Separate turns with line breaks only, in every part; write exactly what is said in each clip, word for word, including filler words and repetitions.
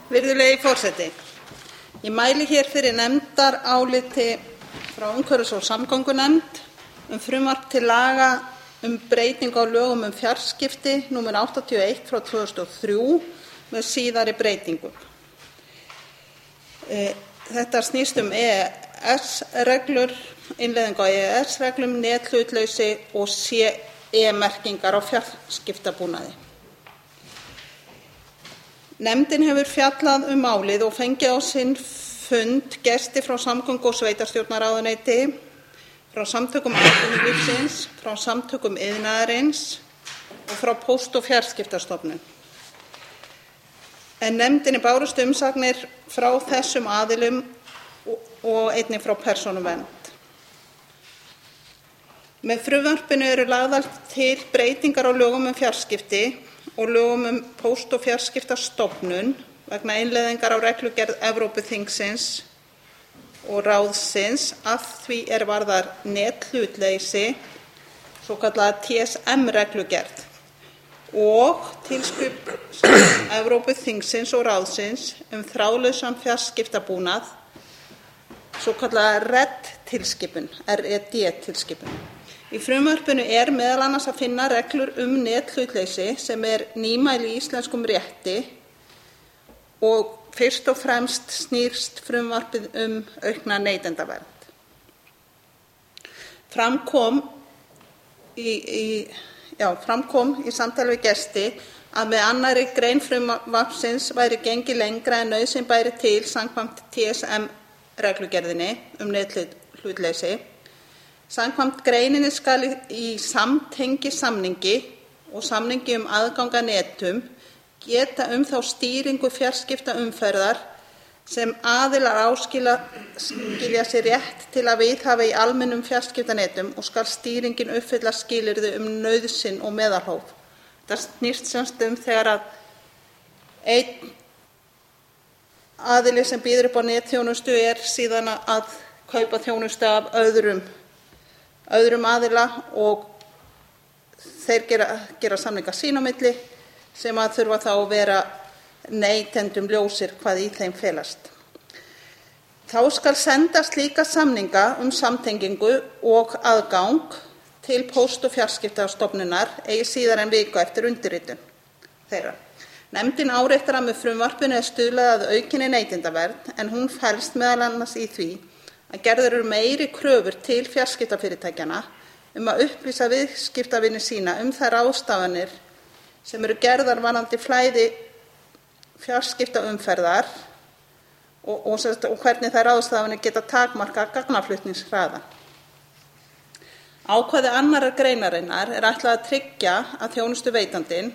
Virðulegi forseti. Ég mæli hér fyrir nefndaráliti frá umhverfis- og samgöngunefnd um frumvarp til laga um breytingu á lögum um fjarskipti, númer áttatíu og eitt frá tvö þúsund og þrjú, með síðari breytingum. Þetta snýst um E E S-reglur, innleiðingu á E E S-reglum, nethlutleysi og C E-merkingar á fjarskiptabúnaði. Nefndin hefur fjallað um málið og fengið á sinn fund gesti frá samgöngu- og sveitarstjórnarráðuneyti, frá samtökum atvinnulífsins, frá samtökum iðnaðarins og frá Póst- og fjarskiptastofnun. En nefndinni bárust umsagnir frá þessum aðilum og einnig frá Persónuvernd. Með frumvarpinu eru lagðar til breytingar á lögum um fjarskipti og lögum um Póst- og fjarskiptastofnun vegna innleiðingar á reglugerð Evrópuþingsins og ráðsins að því er varðar nethlutleysi, svokallaða T S M-reglugerð, og tilskipun Evrópuþingsins og ráðsins um þráðlausan fjarskiptabúnað, svokallaða R E D-tilskipun, R E D-tilskipun. Í frumvarpinu er meðal annars að finna reglur um nethlutleysi sem er nýmæli í íslenskum rétti og fyrst og fremst snýst frumvarpið um aukna neytendavernd. Fram kom í, í, já, fram kom í samtali við gesti að með annarri grein frumvarpsins væri gengið lengra en nauðsyn bæri til samkvæmt T S M-reglugerðinni um nethlutleysi. Samkvæmt greininni skal í samtengisamningi og samningi um aðgang að netum geta um þá stýringu fjarskiptaumferðar sem aðilar áskilja sér rétt til að viðhafa í almennum fjarskiptanetum og skal stýringin uppfylla skilyrði um nauðsyn og meðalhóf. Það snýst semst um þegar að einn aðili sem býður upp á netþjónustu er síðan að kaupa þjónustu af öðrum öðrum aðila og þeir gera, gera samninga sín á milli sem að þurfa þá að vera neytendum ljósir hvað í þeim felast. Þá skal senda slíka samninga um samtengingu og aðgang til Póst- og fjarskiptastofnunar eigi síðar en viku eftir undirritun þeirra. Nefndin áréttar að með frumvarpinu er stuðlað að aukinni neytendavernd en hún felst meðal annars í því að gerðar eru meiri kröfur til fjarskiptafyrirtækjanna um að upplýsa viðskiptavini sína um þær ráðstafanir sem eru gerðar varðandi flæði fjarskiptaumferðar og, og, og hvernig þær ráðstafanir geta takmarkað gagnaflutningshraða. Ákvæði annarrar greinarinnar er ætlað að tryggja að þjónustuveitandinn,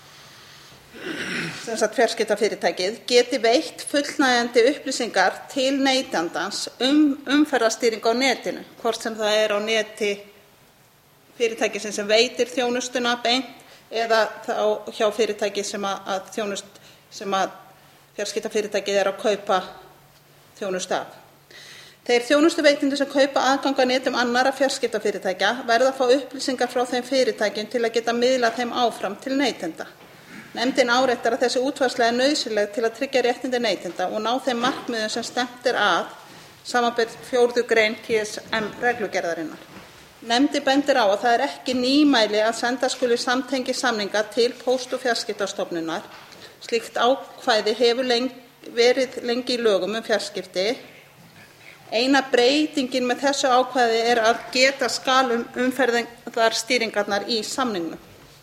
sem sagt fjarskiptafyrirtækið, geti veitt fullnægjandi upplýsingar til neytandans um umferðarstýringu á netinu, hvort sem það er á neti fyrirtækisins sem veitir þjónustuna beint eða þá hjá fyrirtæki sem að, að þjónust sem að fjarskiptafyrirtækið er að kaupa þjónustu af. Þeir þjónustuveitendur sem kaupa aðgang að netum annarra fjarskiptafyrirtækja verða að fá upplýsingar frá þeim fyrirtækjum til að geta miðlað þeim áfram til neytenda. Nefndin áréttar að þessi útfærsla er nauðsynleg til að tryggja réttindi neytenda og ná þeim markmiðum sem stefnt er að, samanber fjórðu grein T S M-reglugerðarinnar. Nefndin bendir á að það er ekki nýmæli að senda skuli samtengisamninga til Póst- og fjarskiptastofnunar. Slíkt ákvæði hefur lengi, verið lengi í lögum um fjarskipti. Eina breytingin með þessu ákvæði er að geta skal um umferðarstýringarnar í samningnum.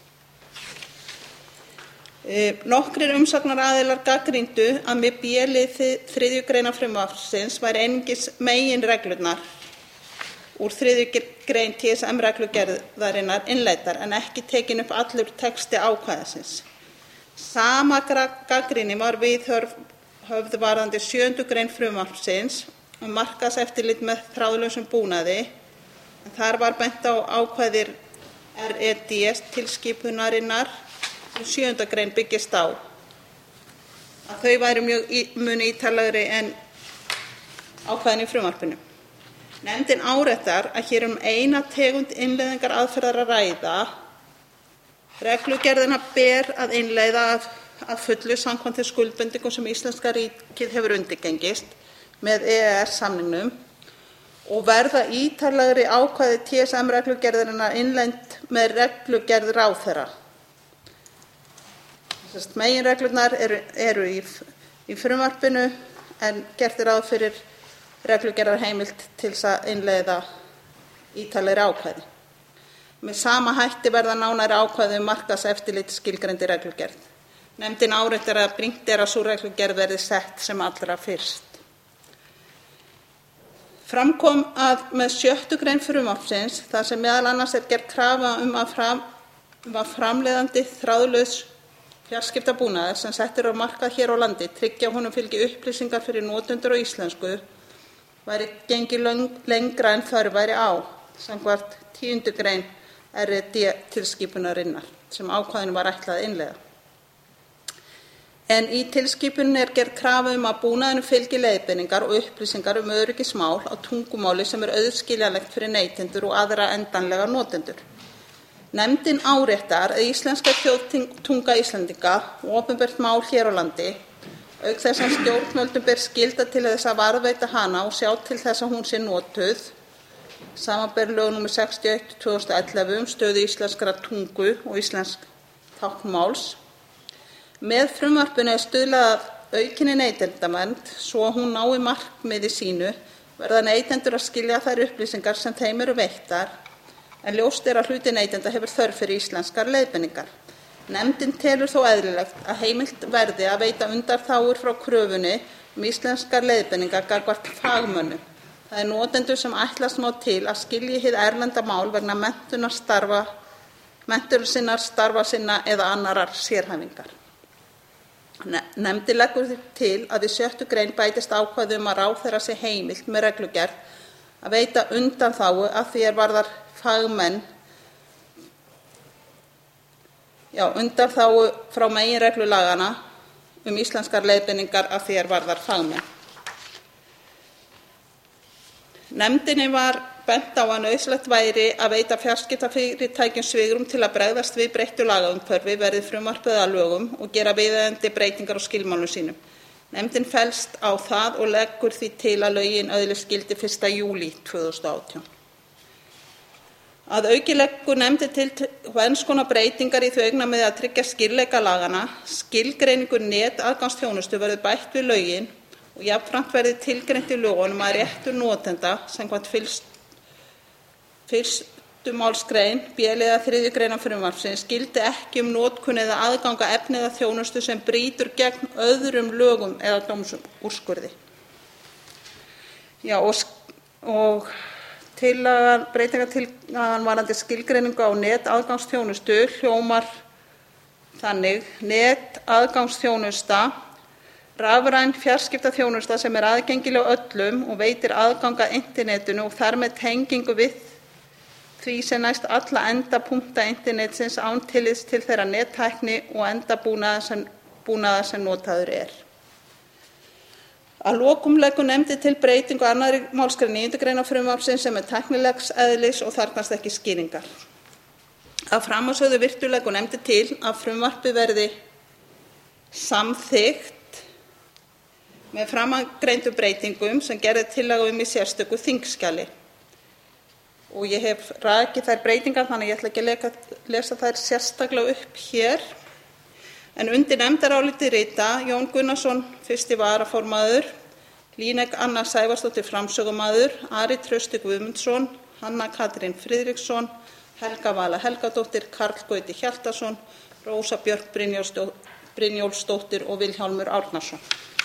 Nokkrir umsagnaraðilar gagnrýndu að með B-lið þriðju greinar frumvarpsins væri einungis meginreglurnar úr þriðju grein T S M-reglugerðarinnar innleiddar en ekki tekin upp allur texti ákvæðisins. Sama gagnrýni var viðhöfð varðandi sjöundu grein frumvarpsins um markaðseftirlit með þráðlausum búnaði, en þar var bent á ákvæðir R E D-tilskipunarinnar sem sjöunda grein byggist á, að þau væru mjög í, mun ítarlegri en ákvæðin í frumvarpinu. Nefndin áréttar að hér um eina tegund innleiðingar aðferðar að ræða. Reglugerðina ber að innleiða af að fullu samkvæmt þeim skuldbindingum sem íslenska ríkið hefur undirgengist með E E S-samningnum og verða ítarlegri ákvæði T S M-reglugerðarinnar innleidd með reglugerð ráðherra. Meginreglurnar eru, eru í, í frumvarpinu en gert er ráð fyrir reglugerðarheimild til þess að innleiða ítarlegri ákvæði. Með sama hætti verða nánari ákvæði um markaðseftirlit skilgreind í reglugerð. Nefndin áréttar að brýnt er að sú reglugerð verði sett sem allra fyrst. Fram kom að með sjöttu grein frumvarpsins, þar sem meðal annars er gerð krafa um að fram, að framleiðandi þráðlaus fjarskiptabúnaðar sem settur á markað hér á landi tryggja honum fylgi upplýsingar fyrir notendur á íslensku, væri gengið lengra en þörf væri á, samkvæmt tíundu grein R E D-tilskipunarinnar sem ákvæðinu var ætlað að innleiða. En í tilskipuninni er gerð krafa um að búnaðinum fylgi leiðbeiningar og upplýsingar um öryggismál á tungumáli sem er auðskiljanlegt fyrir neytendur og aðra endanlega notendur. Nefndin áréttar að íslenska er þjóðtunga Íslendinga og opinbert mál hér á landi, auk þess að stjórnvöldum ber skylda til þess að varðveita hana og sjá til þess að hún sé notuð, samanber lög númer sextíu og eitt tvö þúsund og ellefu um stöðu íslenskrar tungu og íslensk táknmáls. Með frumvarpinu er stuðlað að aukinni neytendavernd svo að hún nái markmiði sínu verða neytendur að skilja þær upplýsingar sem þeim eru veittar, en ljóst er að hluti neytenda hefur þörf fyrir íslenskar leiðbeiningar. Nefndin telur þó eðlilegt að heimilt verði að veita undanþágur frá kröfunni um íslenskar leiðbeiningar gagnvart fagmönnum. Það er notendur sem ætlast má til að skilji hið erlenda mál vegna menntunar starfa, menntunar sinnar, starfa sinna eða annarar sérhæfingar. Nefndin leggur því til að í sjöttu grein bætist ákvæði um að ráðherra sé heimilt með reglugerð að veita undanþágu að því er varðar fagmenn, já, undanþágu frá meginreglu laganna um íslenskar leiðbeiningar að því er varðar fagmenn. Nefndinni var bent á að nauðsynlegt væri að veita fjarskiptafyrirtækjum svigrúm til að bregðast við breyttu lagaumhverfi verði frumvarpið að lögum og gera viðeigandi breytingar á skilmálum sínum. Nefndin fellst á það og leggur því til að lögin öðlist gildi fyrsta júlí tvö þúsund og átján. Að auki leggur nefndin til tvenns konar breytingar í þau augnamiði að tryggja skýrleika laganna. Skilgreiningu netaðgangsþjónustu verður bætt við lögin og jafnframt verði tilgreint í lögunum að réttur notenda samkvæmt fyrstu málsgrein B-liðar þriðju greinar frumvarpsins gildi ekki um notkun eða aðgang að efni eða þjónustu sem brýtur gegn öðrum lögum eða dómsúrskurði. Já, og, og tillagan, breytingartillagan varðandi skilgreiningu á netaðgangsþjónustu hljómar þannig: netaðgangsþjónusta, rafræn fjarskiptaþjónusta sem er aðgengileg öllum og veitir aðgang að internetinu og þar með tengingu við því sem næst alla endapunkta internetsins án tillits til þeirra nettækni og endabúnaðar sem, sem notaður er. Að lokum leggur nefndin til breytingu á annarri málsgrein níundu greinar frumvarpsins sem er tæknilegs eðlis og þarfnast ekki skýringar. Að framansögðu virtu leggur nefndin til að frumvarpið verði samþykkt með framangreindum breytingum sem gerð er tillaga um í sérstöku þingskjali. Og ég hef rakið þær breytingar þannig að ég ætla ekki að lesa þær sérstaklega upp hér. En undir nefndarálitið rita Jón Gunnarsson, fyrsti varaformaður, Líneik Anna Sævarsdóttir, framsögumaður, Ari Trausti Guðmundsson, Hanna Katrín Friðriksson, Helga Vala Helgadóttir, Karl Gauti Hjaltason, Rósa Björk Brynjólfsdóttir og Vilhjálmur Árnason.